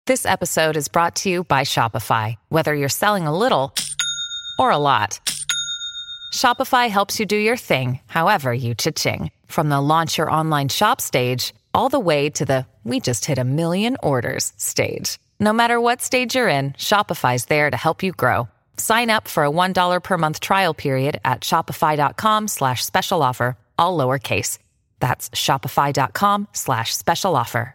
This episode is brought to you by Shopify. Whether you're selling a little or a lot, Shopify helps you do your thing, however you cha-ching. From the launch your online shop stage, all the way to the we just hit 1 million orders stage. No matter what stage you're in, Shopify's there to help you grow. Sign up for a $1 per month trial period at shopify.com/special offer, all lowercase. That's shopify.com/special offer.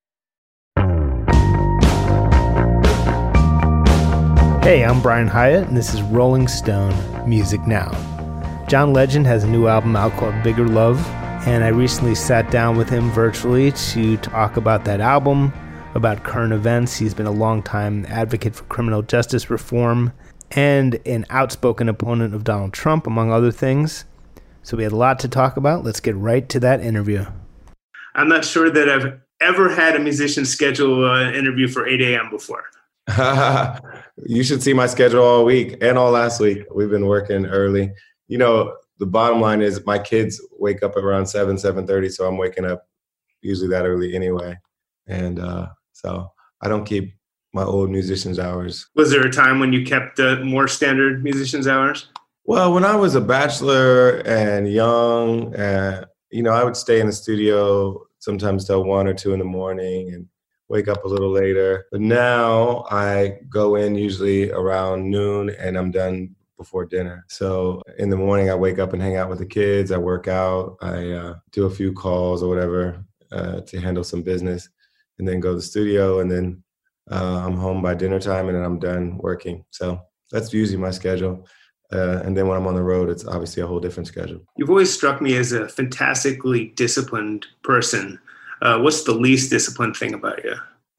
Hey, I'm Brian Hyatt, and this is Rolling Stone Music Now. John Legend has a new album out called Bigger Love, and I recently sat down with him virtually to talk about that album, about current events. He's been a long-time advocate for criminal justice reform and an outspoken opponent of Donald Trump, among other things. So we had a lot to talk about. Let's get right to that interview. I'm not sure that I've ever had a musician schedule an interview for 8 a.m. before. You should see my schedule all week and all last week. We've been working early. You know, the bottom line is my kids wake up around 7:30, so I'm waking up usually that early anyway. And so I don't keep my old musician's hours. Was there a time when you kept more standard musician's hours? Well, when I was a bachelor and young, I would stay in the studio sometimes till 1 or 2 in the morning and wake up a little later. But now I go in usually around noon and I'm done before dinner. So in the morning I wake up and hang out with the kids. I work out. I do a few calls or whatever to handle some business, and then go to the studio, and then I'm home by dinner time, and then I'm done working. So that's usually my schedule. And then when I'm on the road, it's obviously a whole different schedule. You've always struck me as a fantastically disciplined person. What's the least disciplined thing about you?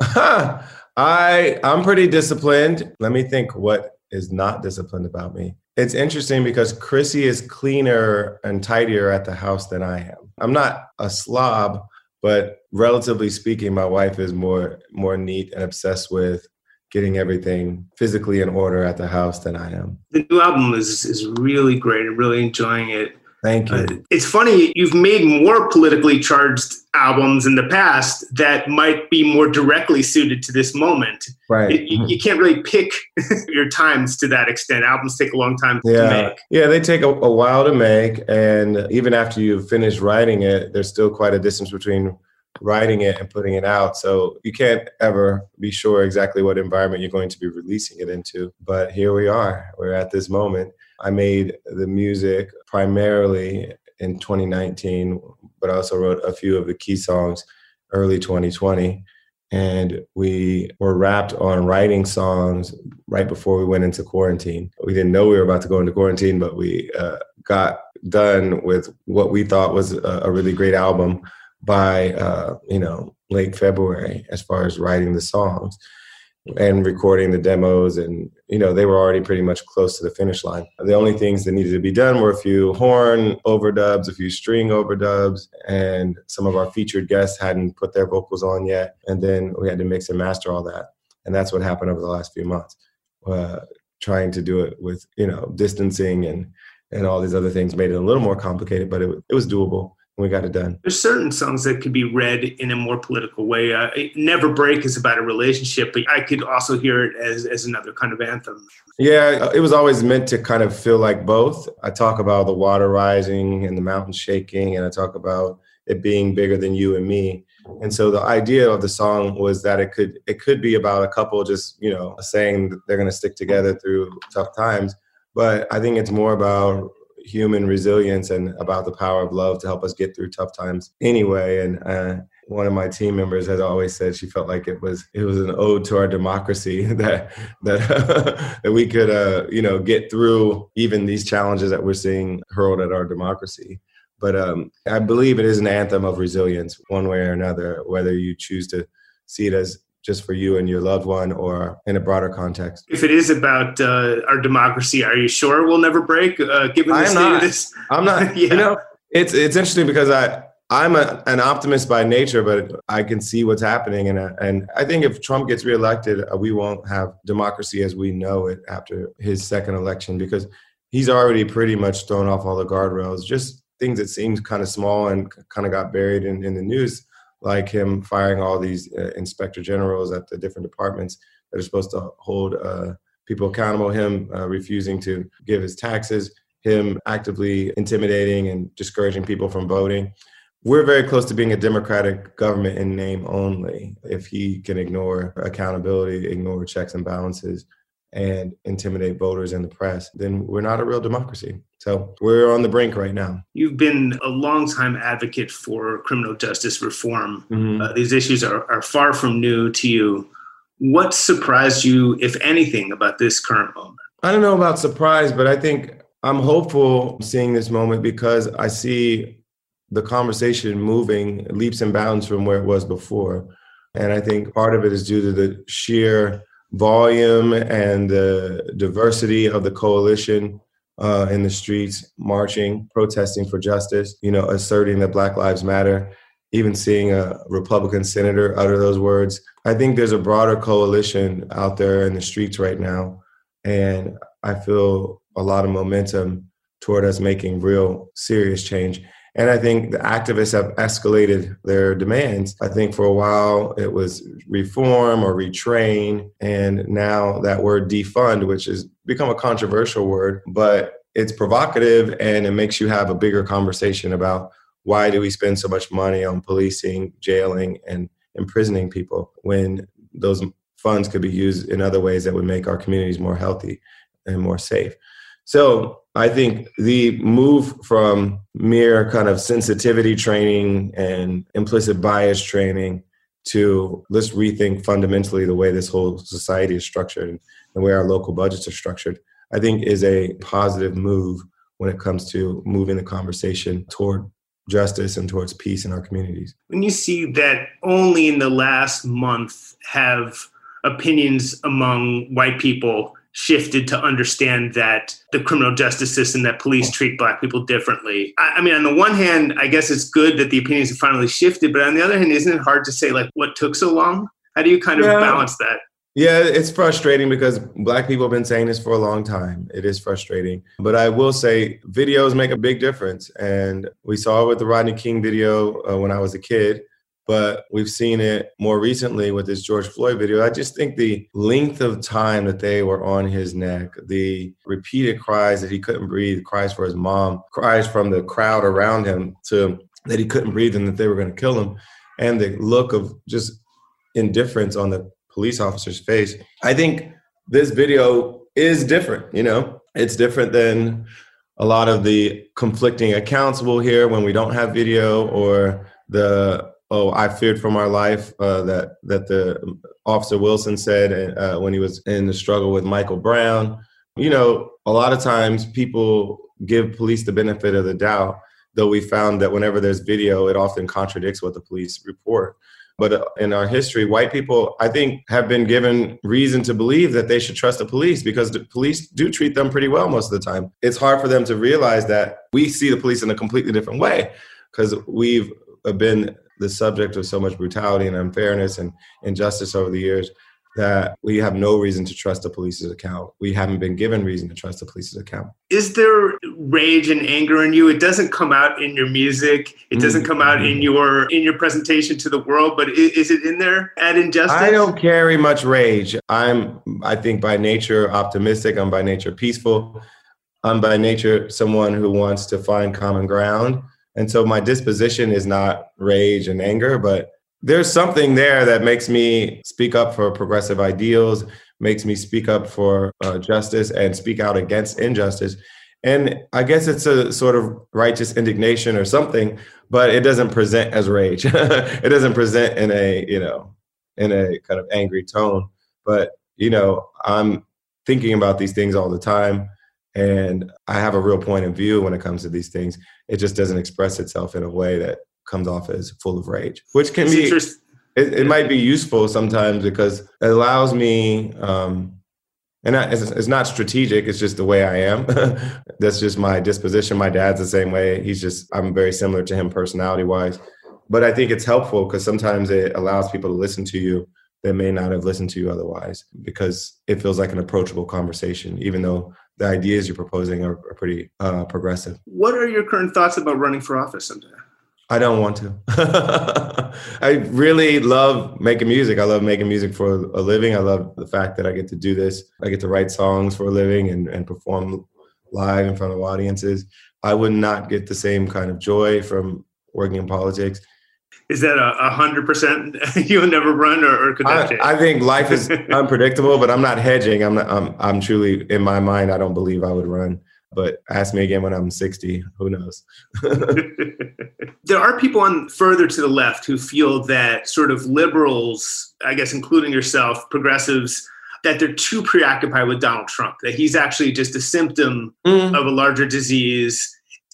I'm pretty disciplined. Let me think what is not disciplined about me. It's interesting because Chrissy is cleaner and tidier at the house than I am. I'm not a slob, but relatively speaking, my wife is more neat and obsessed with getting everything physically in order at the house than I am. The new album is really great. I'm really enjoying it. Thank you. It's funny, you've made more politically charged albums in the past that might be more directly suited to this moment. Right. You can't really pick your times to that extent. Albums take a long time to make. Yeah, they take a while to make. And even after you've finished writing it, there's still quite a distance between writing it and putting it out. So you can't ever be sure exactly what environment you're going to be releasing it into. But here we are. We're at this moment. I made the music primarily in 2019, but I also wrote a few of the key songs early 2020. And we were wrapped on writing songs right before we went into quarantine. We didn't know we were about to go into quarantine, but we got done with what we thought was a really great album by late February, as far as writing the songs and recording the demos. And they were already pretty much close to the finish line. The only things that needed to be done were a few horn overdubs, a few string overdubs, and some of our featured guests hadn't put their vocals on yet. And then we had to mix and master all that. And that's what happened over the last few months, trying to do it with distancing and all these other things made it a little more complicated, but it was doable. We got it done. There's certain songs that could be read in a more political way. Never Break is about a relationship, but I could also hear it as another kind of anthem. Yeah, it was always meant to kind of feel like both. I talk about the water rising and the mountain shaking, and I talk about it being bigger than you and me. And so the idea of the song was that it could be about a couple just, saying that they're going to stick together through tough times. But I think it's more about human resilience and about the power of love to help us get through tough times anyway. And one of my team members has always said she felt like it was an ode to our democracy that we could get through even these challenges that we're seeing hurled at our democracy. But I believe it is an anthem of resilience one way or another, whether you choose to see it as just for you and your loved one or in a broader context. If it is about our democracy, are you sure we'll never break, given the state of this? I'm not. Yeah. It's interesting because I'm an optimist by nature, but I can see what's happening. And I think if Trump gets reelected, we won't have democracy as we know it after his second election, because he's already pretty much thrown off all the guardrails, just things that seemed kind of small and kind of got buried in the news like him firing all these inspector generals at the different departments that are supposed to hold people accountable, him refusing to give his taxes, him actively intimidating and discouraging people from voting. We're very close to being a democratic government in name only. If he can ignore accountability, ignore checks and balances, and intimidate voters and the press, then we're not a real democracy. So we're on the brink right now. You've been a longtime advocate for criminal justice reform. Mm-hmm. These issues are far from new to you. What surprised you, if anything, about this current moment? I don't know about surprise, but I think I'm hopeful seeing this moment because I see the conversation moving leaps and bounds from where it was before. And I think part of it is due to the sheer volume and the diversity of the coalition in the streets, marching, protesting for justice, asserting that Black Lives Matter, even seeing a Republican senator utter those words. I think there's a broader coalition out there in the streets right now. And I feel a lot of momentum toward us making real serious change. And I think the activists have escalated their demands. I think for a while it was reform or retrain. And now that word defund, which has become a controversial word, but it's provocative and it makes you have a bigger conversation about why do we spend so much money on policing, jailing, and imprisoning people when those funds could be used in other ways that would make our communities more healthy and more safe. So I think the move from mere kind of sensitivity training and implicit bias training to let's rethink fundamentally the way this whole society is structured and the way our local budgets are structured, I think is a positive move when it comes to moving the conversation toward justice and towards peace in our communities. When you see that only in the last month have opinions among white people shifted to understand that the criminal justice system, that police treat Black people differently. I mean, on the one hand, I guess it's good that the opinions have finally shifted, but on the other hand, isn't it hard to say, like, what took so long? How do you kind of balance that? Yeah, it's frustrating because Black people have been saying this for a long time. It is frustrating. But I will say videos make a big difference. And we saw it with the Rodney King video when I was a kid. But we've seen it more recently with this George Floyd video. I just think the length of time that they were on his neck, the repeated cries that he couldn't breathe, cries for his mom, cries from the crowd around him to that he couldn't breathe and that they were going to kill him, and the look of just indifference on the police officer's face. I think this video is different, It's different than a lot of the conflicting accounts we'll hear when we don't have video, or the I feared for my life that the Officer Wilson said when he was in the struggle with Michael Brown. A lot of times people give police the benefit of the doubt, though we found that whenever there's video, it often contradicts what the police report. But in our history, white people, I think, have been given reason to believe that they should trust the police because the police do treat them pretty well most of the time. It's hard for them to realize that we see the police in a completely different way because we've been the subject of so much brutality and unfairness and injustice over the years that we have no reason to trust the police's account. We haven't been given reason to trust the police's account. Is there rage and anger in you? It doesn't come out in your music. It doesn't come out in your presentation to the world, but is it in there at Injustice? I don't carry much rage. I think by nature optimistic. I'm by nature peaceful. I'm by nature someone who wants to find common ground. And so my disposition is not rage and anger, but there's something there that makes me speak up for progressive ideals, makes me speak up for justice and speak out against injustice. And I guess it's a sort of righteous indignation or something, but it doesn't present as rage. It doesn't present in a kind of angry tone. But, I'm thinking about these things all the time. And I have a real point of view when it comes to these things. It just doesn't express itself in a way that comes off as full of rage, which can be, it might be useful sometimes because it allows me, and it's not strategic, it's just the way I am. That's just my disposition. My dad's the same way. I'm very similar to him personality wise, but I think it's helpful because sometimes it allows people to listen to you that may not have listened to you otherwise because it feels like an approachable conversation, even though the ideas you're proposing are pretty progressive. What are your current thoughts about running for office someday? I don't want to. I really love making music. I love making music for a living. I love the fact that I get to do this. I get to write songs for a living and perform live in front of audiences. I would not get the same kind of joy from working in politics. Is that 100% you'll never run, or could that change? I think life is unpredictable, but I'm not hedging. I'm truly, in my mind, I don't believe I would run. But ask me again when I'm 60, who knows? There are people further to the left who feel that sort of liberals, I guess including yourself, progressives, that they're too preoccupied with Donald Trump, that he's actually just a symptom of a larger disease.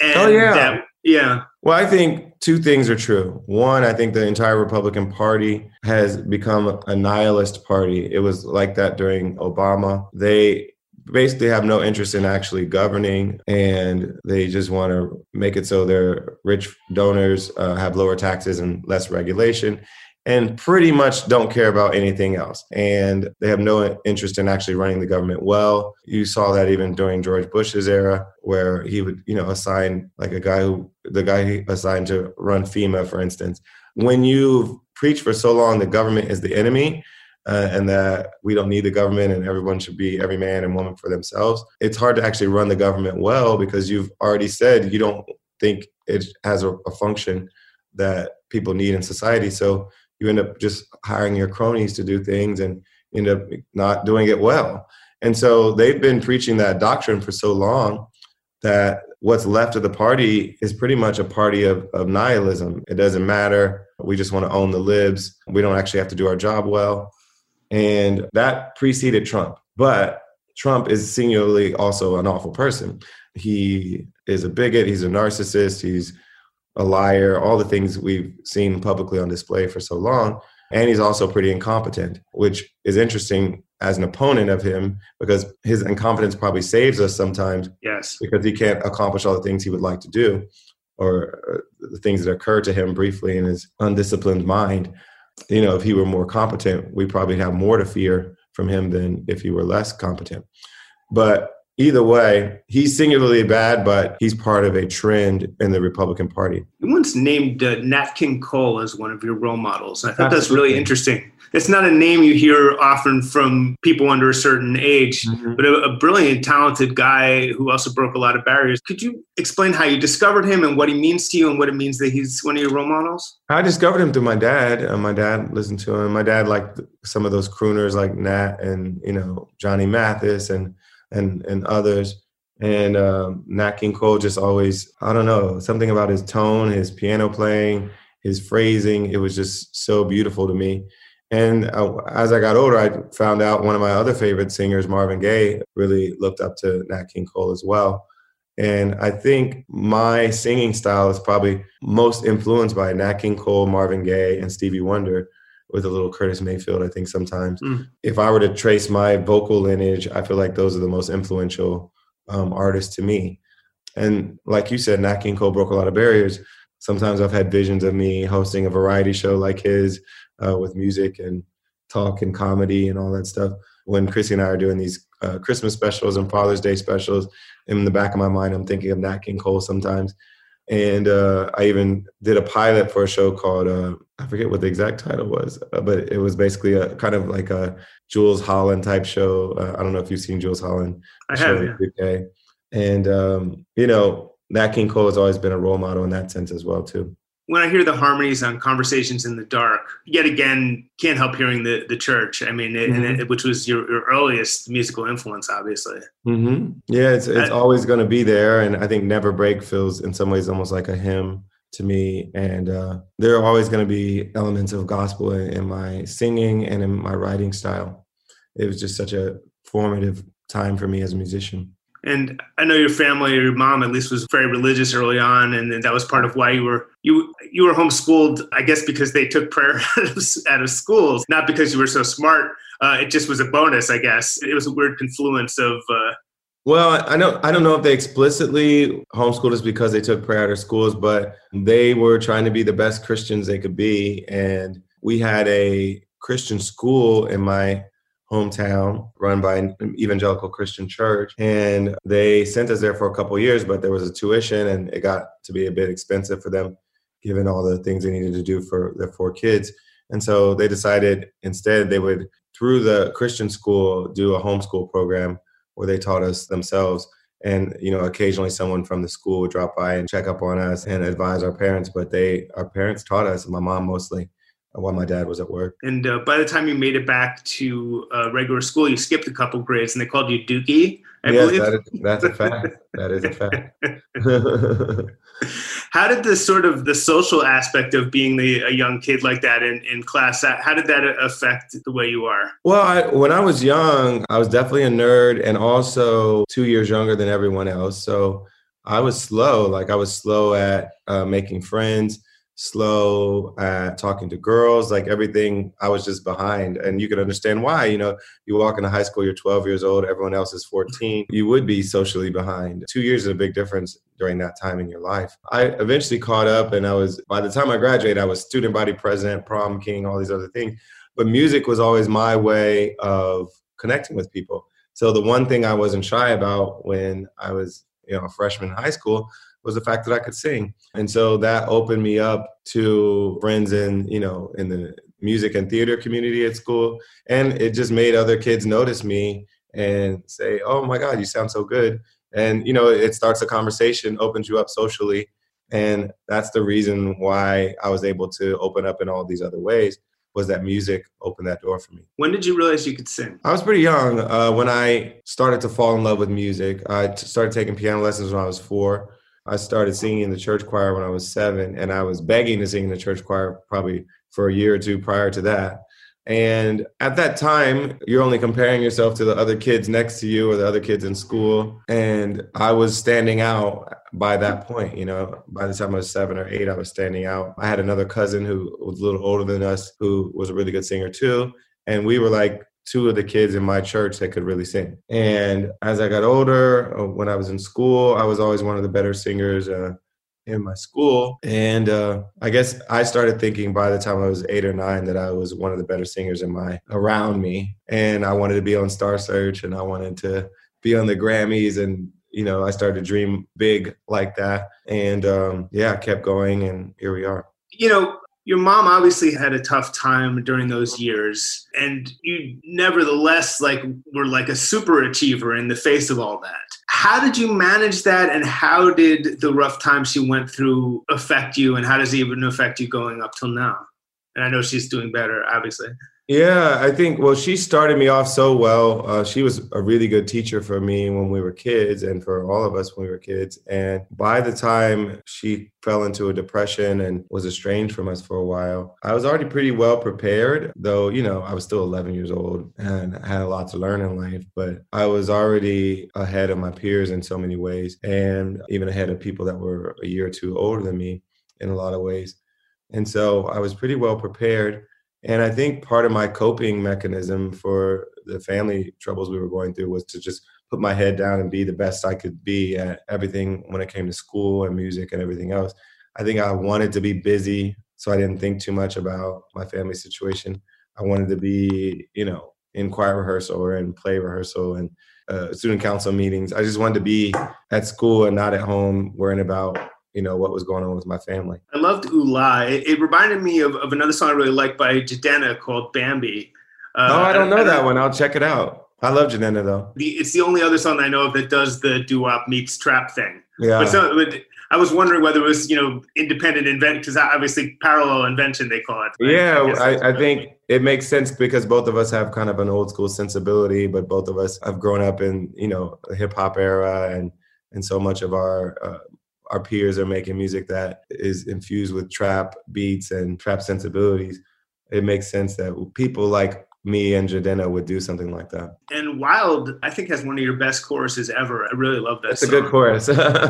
And Well, I think two things are true. One, I think the entire Republican Party has become a nihilist party. It was like that during Obama. They basically have no interest in actually governing, and they just want to make it so their rich donors have lower taxes and less regulation, and pretty much don't care about anything else. And they have no interest in actually running the government well. You saw that even during George Bush's era, where he would, assign like the guy he assigned to run FEMA, for instance. When you preach for so long the government is the enemy, and that we don't need the government and everyone should be every man and woman for themselves, it's hard to actually run the government well, because you've already said you don't think it has a function that people need in society. So you end up just hiring your cronies to do things and end up not doing it well. And so they've been preaching that doctrine for so long that what's left of the party is pretty much a party of nihilism. It doesn't matter. We just want to own the libs. We don't actually have to do our job well. And that preceded Trump. But Trump is singularly also an awful person. He is a bigot. He's a narcissist. He's a liar, all the things we've seen publicly on display for so long. And he's also pretty incompetent, which is interesting as an opponent of him, because his incompetence probably saves us sometimes. Yes. Because he can't accomplish all the things he would like to do, or the things that occur to him briefly in his undisciplined mind. If he were more competent, we probably have more to fear from him than if he were less competent. But either way, he's singularly bad, but he's part of a trend in the Republican Party. You once named Nat King Cole as one of your role models. I thought that's really interesting. It's not a name you hear often from people under a certain age, but a brilliant, talented guy who also broke a lot of barriers. Could you explain how you discovered him and what he means to you and what it means that he's one of your role models? I discovered him through my dad. My dad listened to him. My dad liked some of those crooners like Nat and, Johnny Mathis and others. And Nat King Cole just always, I don't know, something about his tone, his piano playing, his phrasing. It was just so beautiful to me. And as I got older, I found out one of my other favorite singers, Marvin Gaye, really looked up to Nat King Cole as well. And I think my singing style is probably most influenced by Nat King Cole, Marvin Gaye, and Stevie Wonder, with a little Curtis Mayfield, I think sometimes. If I were to trace my vocal lineage, I feel like those are the most influential artists to me. And like you said, Nat King Cole broke a lot of barriers. Sometimes I've had visions of me hosting a variety show like his, with music and talk and comedy and all that stuff. When Chrissy and I are doing these Christmas specials and Father's Day specials, in the back of my mind, I'm thinking of Nat King Cole sometimes. And I even did a pilot for a show called, I forget what the exact title was, but it was basically a kind of like a Jules Holland type show. I don't know if you've seen Jules Holland. I have, yeah. And, Nat King Cole has always been a role model in that sense as well, too. When I hear the harmonies on Conversations in the Dark, yet again, can't help hearing the church. I mean, which was your earliest musical influence, obviously. Yeah, it's always going to be there. And I think Never Break feels in some ways almost like a hymn to me. And there are always going to be elements of gospel in my singing and in my writing style. It was just such a formative time for me as a musician. And I know your family, or your mom at least, was very religious early on, and that was part of why you were homeschooled, I guess, because they took prayer out of schools, not because you were so smart. It just was a bonus, I guess. It was a weird confluence of. Well, I don't know if they explicitly homeschooled us because they took prayer out of schools, but they were trying to be the best Christians they could be, and we had a Christian school in my hometown run by an evangelical Christian church. And they sent us there for a couple of years, but there was a tuition and it got to be a bit expensive for them. given all the things they needed to do for their 4 kids. And so they decided instead they would, through the Christian school, do a homeschool program where they taught us themselves. And, occasionally someone from the school would drop by and check up on us and advise our parents. But our parents taught us, my mom mostly, while my dad was at work. And by the time you made it back to regular school, you skipped a couple grades and they called you Dookie, I believe. That's a fact. That is a fact. How did the social aspect of being a young kid like that in class, how did that affect the way you are? Well, when I was young, I was definitely a nerd and also 2 years younger than everyone else. So I was slow. I was slow at making friends, slow at talking to girls, everything. I was just behind, and you can understand why. You walk into high school, you're 12 years old, everyone else is 14. You would be socially behind. 2 years is a big difference during that time in your life. I eventually caught up, and by the time I graduated, I was student body president, prom king, all these other things. But music was always my way of connecting with people. So the one thing I wasn't shy about when I was a freshman in high school was the fact that I could sing. And so that opened me up to friends in the music and theater community at school. And it just made other kids notice me and say, oh my God, you sound so good. And, it starts a conversation, opens you up socially. And that's the reason why I was able to open up in all these other ways, was that music opened that door for me. When did you realize you could sing? I was pretty young when I started to fall in love with music. I started taking piano lessons when I was 4. I started singing in the church choir when I was 7, and I was begging to sing in the church choir probably for a year or 2 prior to that. And at that time, you're only comparing yourself to the other kids next to you or the other kids in school. And I was standing out by that point. By the time I was 7 or 8, I was standing out. I had another cousin who was a little older than us who was a really good singer too. And we were 2 of the kids in my church that could really sing. And as I got older, when I was in school, I was always one of the better singers in my school. And I guess I started thinking by the time I was 8 or 9 that I was one of the better singers around me. And I wanted to be on Star Search, and I wanted to be on the Grammys. And, I started to dream big like that. And I kept going, and here we are. Your mom obviously had a tough time during those years, and you nevertheless were a super achiever in the face of all that. How did you manage that, and how did the rough time she went through affect you, and how does it even affect you going up till now? And I know she's doing better, obviously. Yeah, I think, she started me off so well. She was a really good teacher for me when we were kids, and for all of us when we were kids. And by the time she fell into a depression and was estranged from us for a while, I was already pretty well prepared, though, I was still 11 years old and I had a lot to learn in life. But I was already ahead of my peers in so many ways, and even ahead of people that were a year or 2 older than me in a lot of ways. And so I was pretty well prepared. And I think part of my coping mechanism for the family troubles we were going through was to just put my head down and be the best I could be at everything when it came to school and music and everything else. I think I wanted to be busy, so I didn't think too much about my family situation. I wanted to be, in choir rehearsal or in play rehearsal and student council meetings. I just wanted to be at school and not at home worrying about what was going on with my family. I loved Ula. It reminded me of another song I really like by Jidenna called Bambi. I don't know that one. I'll check it out. I love Jidenna though. It's the only other song I know of that does the doo-wop meets trap thing. Yeah. But I was wondering whether it was, independent invention, because obviously parallel invention, they call it. Right? Yeah, I think it makes sense because both of us have kind of an old school sensibility, but both of us have grown up in, the hip hop era, and so much of our peers are making music that is infused with trap beats and trap sensibilities. It makes sense that people like me and Jidenna would do something like that. And Wild, I think, has one of your best choruses ever. I really love that song. It's a good chorus.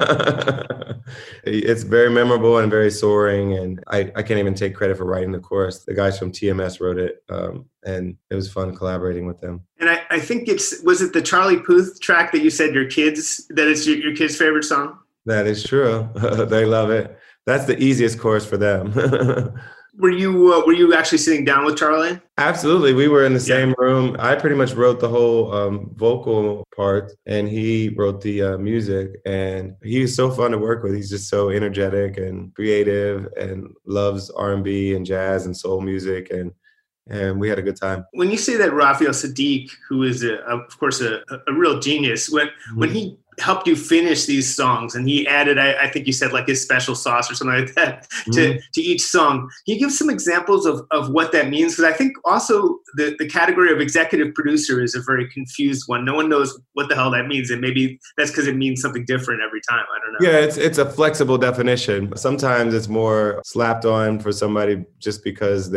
It's very memorable and very soaring, and I can't even take credit for writing the chorus. The guys from TMS wrote it, and it was fun collaborating with them. And I think was it the Charlie Puth track that you said that it's your kids' favorite song? That is true. They love it. That's the easiest chorus for them. Were you actually sitting down with Charlie? Absolutely. We were in the same room. I pretty much wrote the whole vocal part, and he wrote the music. And he's so fun to work with. He's just so energetic and creative and loves R&B and jazz and soul music. And we had a good time. When you say that Raphael Saadiq, who is, of course, a real genius, when he helped you finish these songs and he added, I think you said like his special sauce or something like that to each song, can you give some examples of what that means? Because I think also the category of executive producer is a very confused one. No one knows what the hell that means. And maybe that's because it means something different every time. I don't know. Yeah, it's a flexible definition. Sometimes it's more slapped on for somebody just because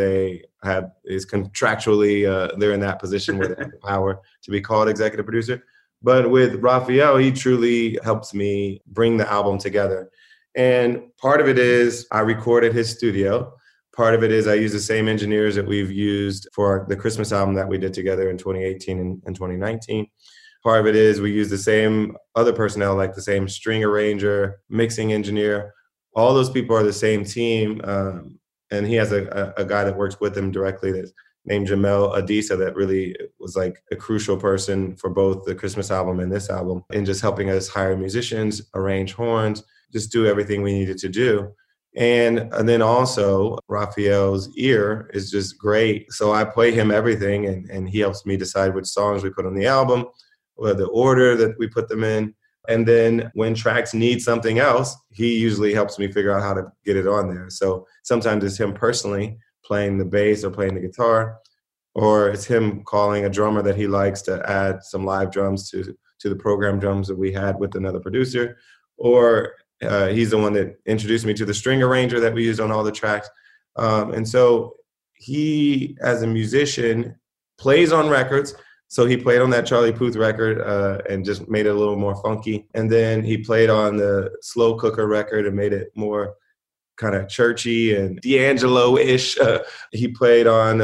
is contractually, they're in that position where they have the power to be called executive producer. But with Raphael, he truly helps me bring the album together. And part of it is I recorded his studio. Part of it is I use the same engineers that we've used for the Christmas album that we did together in 2018 and 2019. Part of it is we use the same other personnel, like the same string arranger, mixing engineer. All those people are the same team. And he has a guy that works with him directly that's named Jamel Adisa that really was like a crucial person for both the Christmas album and this album in just helping us hire musicians, arrange horns, just do everything we needed to do. And then also Raphael's ear is just great. So I play him everything and he helps me decide which songs we put on the album, or the order that we put them in. And then when tracks need something else, he usually helps me figure out how to get it on there. So sometimes it's him personally playing the bass or playing the guitar, or it's him calling a drummer that he likes to add some live drums to the program drums that we had with another producer, or he's the one that introduced me to the string arranger that we used on all the tracks. And so he, as a musician, plays on records. So he played on that Charlie Puth record and just made it a little more funky. And then he played on the Slow Cooker record and made it more kind of churchy and D'Angelo-ish. He played on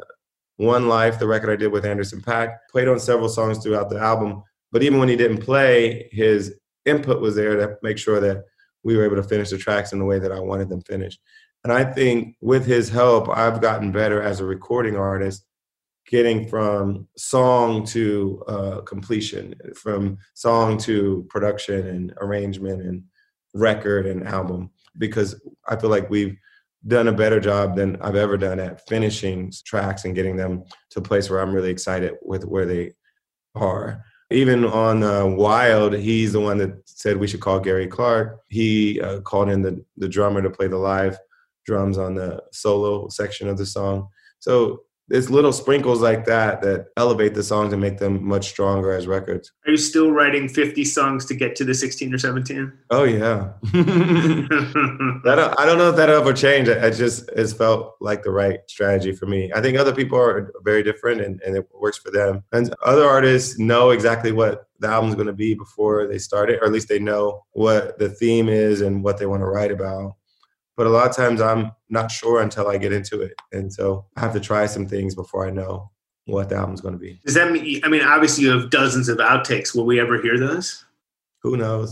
One Life, the record I did with Anderson .Paak, played on several songs throughout the album. But even when he didn't play, his input was there to make sure that we were able to finish the tracks in the way that I wanted them finished. And I think with his help, I've gotten better as a recording artist, getting from song to completion, from song to production and arrangement and record and album, because I feel like we've done a better job than I've ever done at finishing tracks and getting them to a place where I'm really excited with where they are. Even on Wild, he's the one that said we should call Gary Clark. He called in the drummer to play the live drums on the solo section of the song. So it's little sprinkles like that that elevate the songs and make them much stronger as records. Are you still writing 50 songs to get to the 16 or 17? Oh, yeah. I don't know if that'll ever change. It's felt like the right strategy for me. I think other people are very different and it works for them. And other artists know exactly what the album's going to be before they start it, or at least they know what the theme is and what they want to write about. But a lot of times I'm not sure until I get into it. And so I have to try some things before I know what the album's going to be. Does that mean, obviously you have dozens of outtakes. Will we ever hear those? Who knows?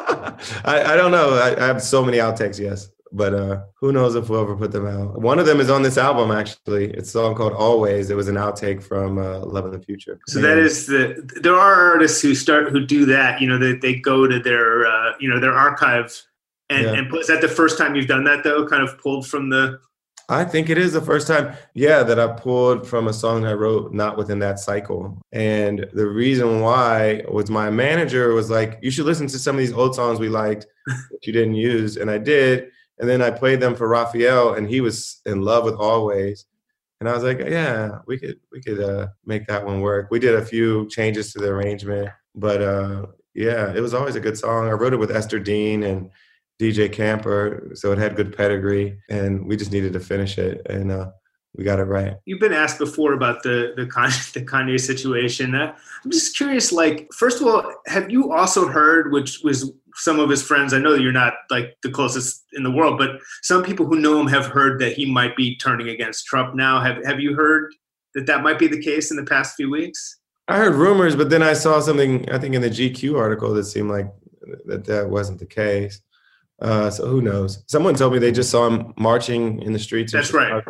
I don't know. I have so many outtakes, yes. But who knows if we'll ever put them out. One of them is on this album, actually. It's a song called Always. It was an outtake from Love in the Future. So that is there are artists who do that, that they go to their, their archive. And is that the first time you've done that, though, kind of pulled from the... I think it is the first time, that I pulled from a song I wrote not within that cycle. And the reason why was my manager was like, you should listen to some of these old songs we liked that you didn't use. And I did. And then I played them for Raphael, and he was in love with Always. And I was like, yeah, we could make that one work. We did a few changes to the arrangement. But, it was always a good song. I wrote it with Esther Dean and DJ Camper, so it had good pedigree, and we just needed to finish it, and we got it right. You've been asked before about the Kanye situation. I'm just curious, first of all, have you also heard, which was some of his friends, I know you're not like the closest in the world, but some people who know him have heard that he might be turning against Trump now. Have you heard that might be the case in the past few weeks? I heard rumors, but then I saw something, I think in the GQ article that seemed like that wasn't the case. So who knows? Someone told me they just saw him marching in the streets. That's right.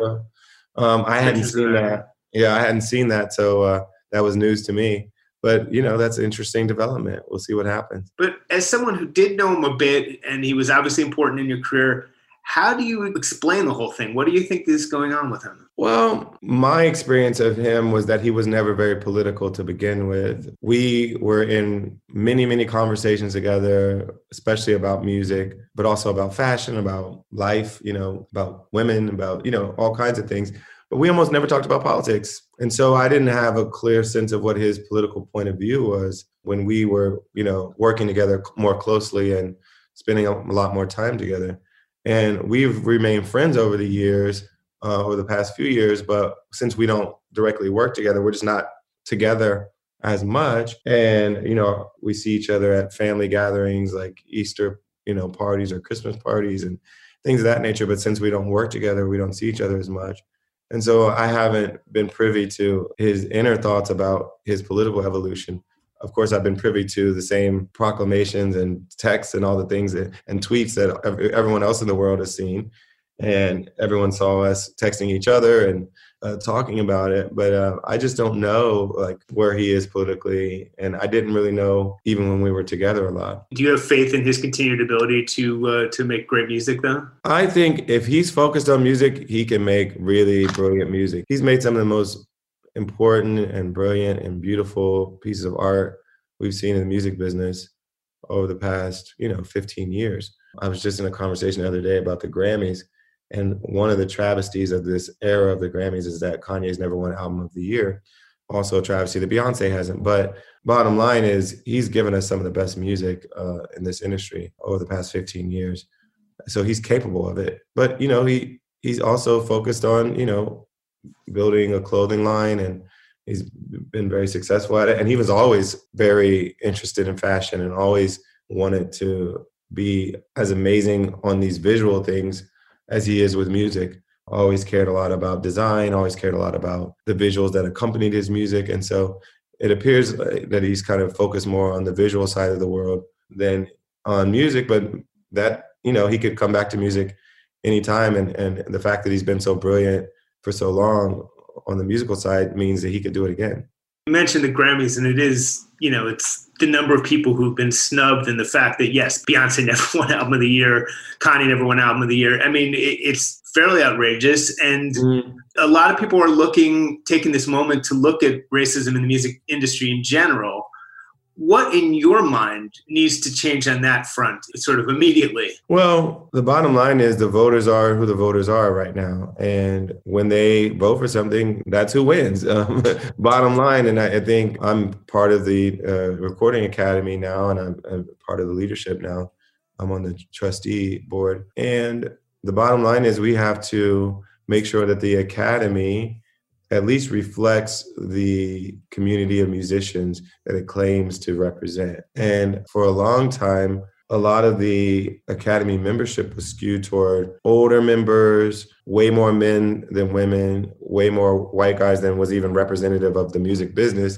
I hadn't seen that. Yeah, I hadn't seen that. So that was news to me. But, that's an interesting development. We'll see what happens. But as someone who did know him a bit, and he was obviously important in your career, how do you explain the whole thing? What do you think is going on with him? Well, my experience of him was that he was never very political to begin with. We were in many, many conversations together, especially about music, but also about fashion, about life, about women, about, all kinds of things. But we almost never talked about politics. And so I didn't have a clear sense of what his political point of view was when we were, working together more closely and spending a lot more time together. And we've remained friends over the years, over the past few years. But since we don't directly work together, we're just not together as much. And, we see each other at family gatherings like Easter, parties or Christmas parties and things of that nature. But since we don't work together, we don't see each other as much. And so I haven't been privy to his inner thoughts about his political evolution. Of course, I've been privy to the same proclamations and texts and all the things and tweets that everyone else in the world has seen. And everyone saw us texting each other and talking about it. But I just don't know where he is politically. And I didn't really know even when we were together a lot. Do you have faith in his continued ability to make great music, though? I think if he's focused on music, he can make really brilliant music. He's made some of the most important and brilliant and beautiful pieces of art we've seen in the music business over the past, 15 years. I was just in a conversation the other day about the Grammys. And one of the travesties of this era of the Grammys is that Kanye's never won Album of the Year. Also a travesty that Beyonce hasn't. But bottom line is he's given us some of the best music in this industry over the past 15 years. So he's capable of it. But, he's also focused on, building a clothing line, and he's been very successful at it. And he was always very interested in fashion and always wanted to be as amazing on these visual things as he is with music. Always cared a lot about design, always cared a lot about the visuals that accompanied his music. And so it appears that he's kind of focused more on the visual side of the world than on music, but that, he could come back to music anytime. And the fact that he's been so brilliant for so long on the musical side means that he could do it again. You mentioned the Grammys, and it is, it's the number of people who've been snubbed, and the fact that, yes, Beyonce never won Album of the Year, Kanye never won Album of the Year. I mean, it's fairly outrageous. And a lot of people are taking this moment to look at racism in the music industry in general. What, in your mind, needs to change on that front sort of immediately? Well, the bottom line is the voters are who the voters are right now. And when they vote for something, that's who wins. Bottom line. And I think I'm part of the Recording Academy now, and I'm part of the leadership now. I'm on the trustee board. And the bottom line is we have to make sure that the Academy at least reflects the community of musicians that it claims to represent. And for a long time, a lot of the Academy membership was skewed toward older members, way more men than women, way more white guys than was even representative of the music business.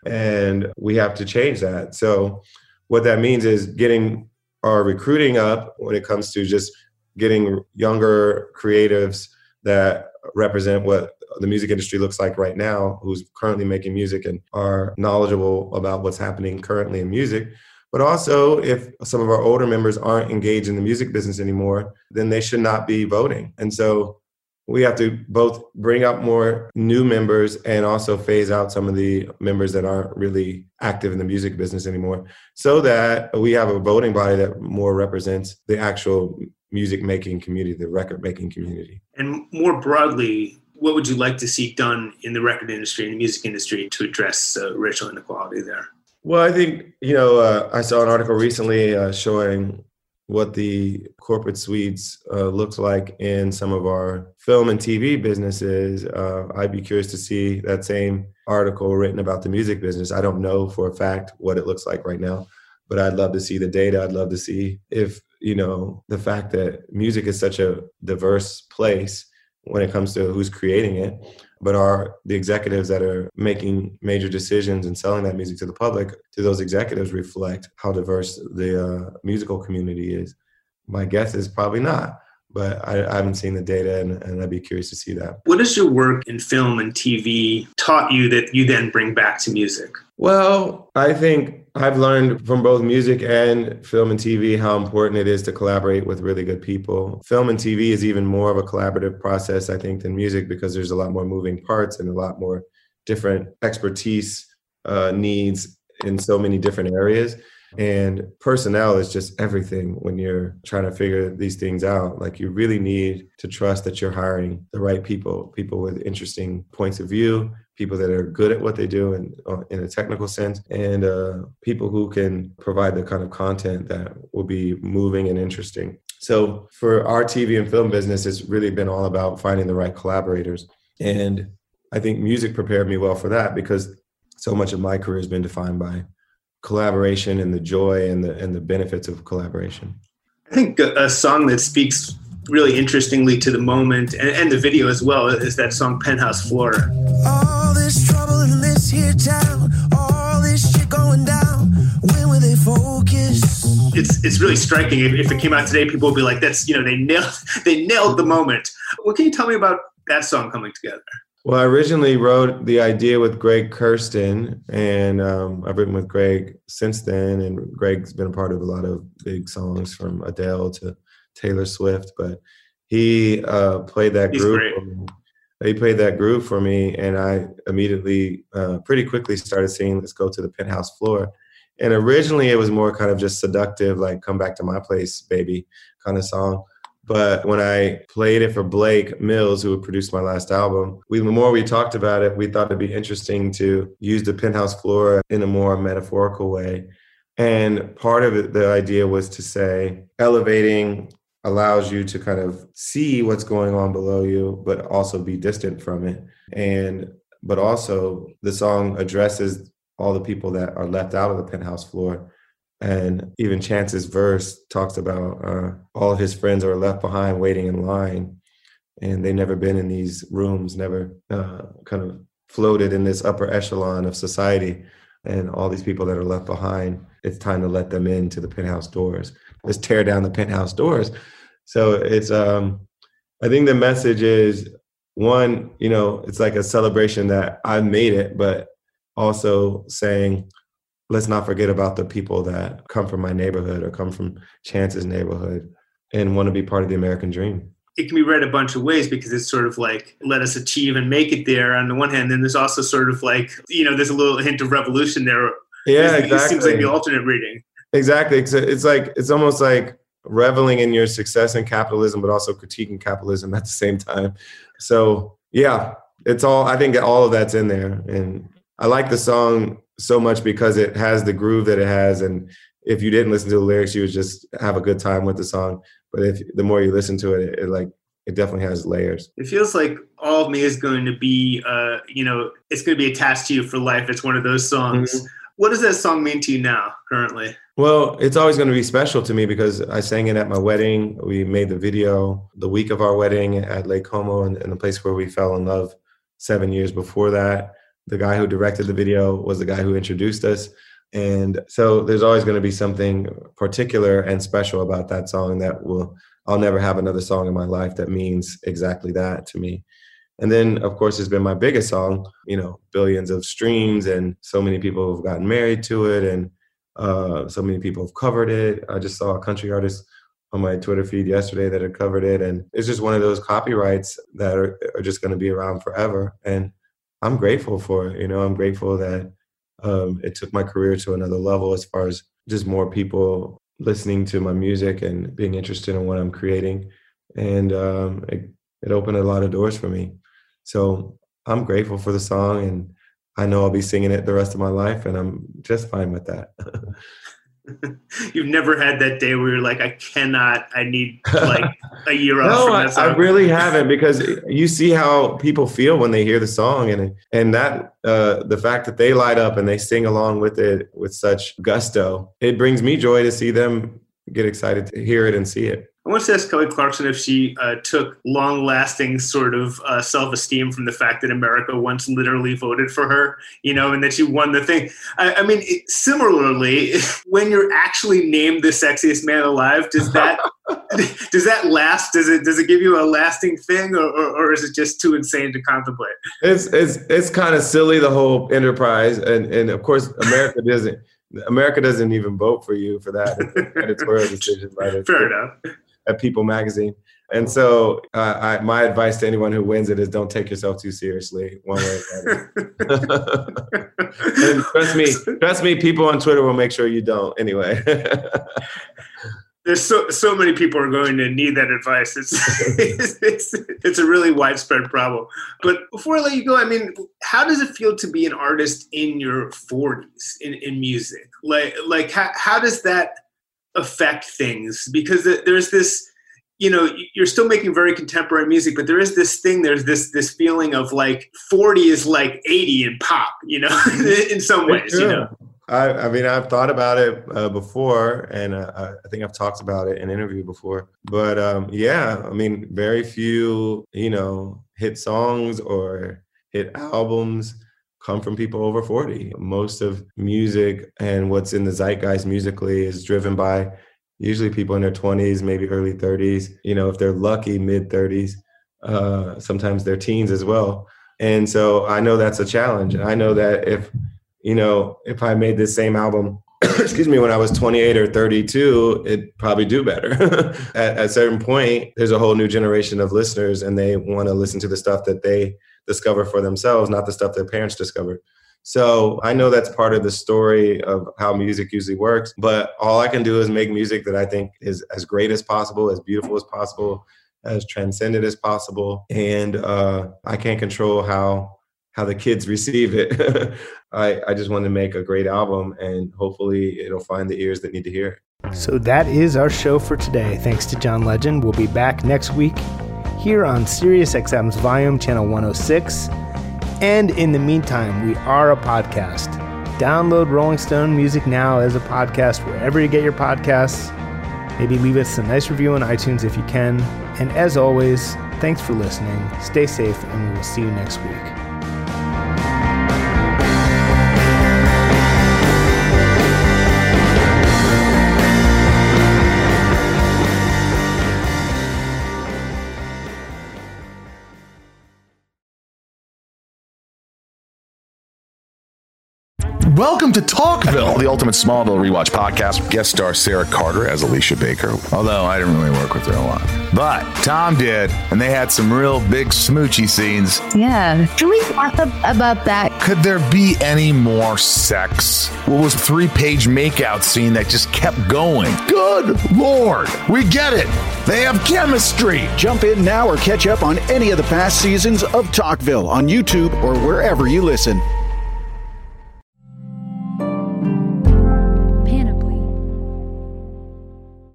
And we have to change that. So what that means is getting our recruiting up when it comes to just getting younger creatives that represent what the music industry looks like right now, who's currently making music and are knowledgeable about what's happening currently in music. But also, if some of our older members aren't engaged in the music business anymore, then they should not be voting. And so we have to both bring up more new members and also phase out some of the members that aren't really active in the music business anymore, so that we have a voting body that more represents the actual music making community, the record making community. And more broadly, what would you like to see done in the record industry and the music industry to address racial inequality there? Well, I think, I saw an article recently showing what the corporate suites looks like in some of our film and TV businesses. I'd be curious to see that same article written about the music business. I don't know for a fact what it looks like right now, but I'd love to see the data. I'd love to see if, the fact that music is such a diverse place when it comes to who's creating it, but are the executives that are making major decisions and selling that music to the public, do those executives reflect how diverse the musical community is? my guess is probably not. But I haven't seen the data, and I'd be curious to see that. What has your work in film and TV taught you that you then bring back to music? Well, I think I've learned from both music and film and TV how important it is to collaborate with really good people. Film and TV is even more of a collaborative process, I think, than music, because there's a lot more moving parts and a lot more different expertise needs in so many different areas. And personnel is just everything when you're trying to figure these things out. Like, you really need to trust that you're hiring the right people with interesting points of view, people that are good at what they do in a technical sense, and people who can provide the kind of content that will be moving and interesting. So for our TV and film business, it's really been all about finding the right collaborators. And I think music prepared me well for that, because so much of my career has been defined by collaboration and the joy and the benefits of collaboration. I think a song that speaks really interestingly to the moment and the video as well is that song Penthouse Floor. All this trouble in this here town, all this shit going down, when will they focus? It's really striking. If it came out today, people would be like, that's, they nailed the moment. What can you tell me about that song coming together? Well, I originally wrote the idea with Greg Kurstin, and I've written with Greg since then. And Greg's been a part of a lot of big songs from Adele to Taylor Swift. But he played that groove for me. He played that groove for me, and I immediately, pretty quickly started singing "Let's Go to the Penthouse Floor." And originally, it was more kind of just seductive, like "Come Back to My Place, Baby" kind of song. But when I played it for Blake Mills, who produced my last album, the more we talked about it, we thought it'd be interesting to use the penthouse floor in a more metaphorical way. And part of it, the idea was to say, elevating allows you to kind of see what's going on below you, but also be distant from it. But also the song addresses all the people that are left out of the penthouse floor. And even Chance's verse talks about all of his friends are left behind waiting in line, and they've never been in these rooms, never kind of floated in this upper echelon of society. And all these people that are left behind, it's time to let them into the penthouse doors. Let's tear down the penthouse doors. So it's, I think the message is, one, it's like a celebration that I made it, but also saying, let's not forget about the people that come from my neighborhood or come from Chance's neighborhood and want to be part of the American dream. It can be read a bunch of ways, because it's sort of like, let us achieve and make it there on the one hand. Then there's also sort of like, there's a little hint of revolution there. Yeah, exactly. It seems like the alternate reading. Exactly. It's almost like reveling in your success in capitalism, but also critiquing capitalism at the same time. So yeah, I think all of that's in there. And I like the song so much because it has the groove that it has. And if you didn't listen to the lyrics, you would just have a good time with the song. But the more you listen to it, it definitely has layers. It feels like All of Me is going to be, it's going to be attached to you for life. It's one of those songs. Mm-hmm. What does that song mean to you now, currently? Well, it's always going to be special to me because I sang it at my wedding. We made the video the week of our wedding at Lake Como, and the place where we fell in love 7 years before that. The guy who directed the video was the guy who introduced us. And so there's always going to be something particular and special about that song I'll never have another song in my life that means exactly that to me. And then, of course, it's been my biggest song, billions of streams, and so many people have gotten married to it, and so many people have covered it. I just saw a country artist on my Twitter feed yesterday that had covered it. And it's just one of those copyrights that are just going to be around forever. And I'm grateful for it. I'm grateful that it took my career to another level as far as just more people listening to my music and being interested in what I'm creating. And it opened a lot of doors for me. So I'm grateful for the song, and I know I'll be singing it the rest of my life, and I'm just fine with that. You've never had that day where you're like, I need like a year off from that song? I really haven't, because you see how people feel when they hear the song, and that the fact that they light up and they sing along with it with such gusto, it brings me joy to see them get excited to hear it and see it. I want to ask Kelly Clarkson if she took long-lasting sort of self-esteem from the fact that America once literally voted for her, and that she won the thing. I mean, similarly, when you're actually named the sexiest man alive, does that Does that last? Does it give you a lasting thing, or is it just too insane to contemplate? It's kind of silly, the whole enterprise, and of course America doesn't even vote for you for that. It's an editorial decision by Fair enough. At People magazine. And so my advice to anyone who wins it is don't take yourself too seriously one way or another. And trust me, people on Twitter will make sure you don't anyway. There's so many people are going to need that advice. It's a really widespread problem. But before I let you go, I mean, how does it feel to be an artist in your 40s in music? Like how does that affect things? Because there's this, you know, you're still making very contemporary music, but there is this thing, there's this feeling of like 40 is like 80 in pop, you know, in some ways, you know. I mean, I've thought about it before, and I think I've talked about it in an interview before. But yeah, I mean, very few, you know, hit songs or hit albums come from people over 40. Most of music and what's in the zeitgeist musically is driven by usually people in their 20s, maybe early 30s, you know, if they're lucky, mid 30s, sometimes their teens as well. And so I know that's a challenge. And I know that if I made this same album, when I was 28 or 32, it'd probably do better. At a certain point, there's a whole new generation of listeners, and they want to listen to the stuff that they discover for themselves, not the stuff their parents discovered. So I know that's part of the story of how music usually works, but all I can do is make music that I think is as great as possible, as beautiful as possible, as transcendent as possible. And I can't control how the kids receive it. I just want to make a great album, and hopefully it'll find the ears that need to hear it. So that is our show for today. Thanks to John Legend. We'll be back next week here on SiriusXM's Volume Channel 106. And in the meantime, we are a podcast. Download Rolling Stone Music Now as a podcast wherever you get your podcasts. Maybe leave us a nice review on iTunes if you can. And as always, thanks for listening. Stay safe, and we will see you next week. Welcome to Talkville, the ultimate Smallville rewatch podcast. Guest star Sarah Carter as Alicia Baker, although I didn't really work with her a lot. But Tom did, and they had some real big smoochy scenes. Yeah. Can we talk about that? Could there be any more sex? What was a 3-page makeout scene that just kept going? Good Lord, we get it. They have chemistry. Jump in now or catch up on any of the past seasons of Talkville on YouTube or wherever you listen.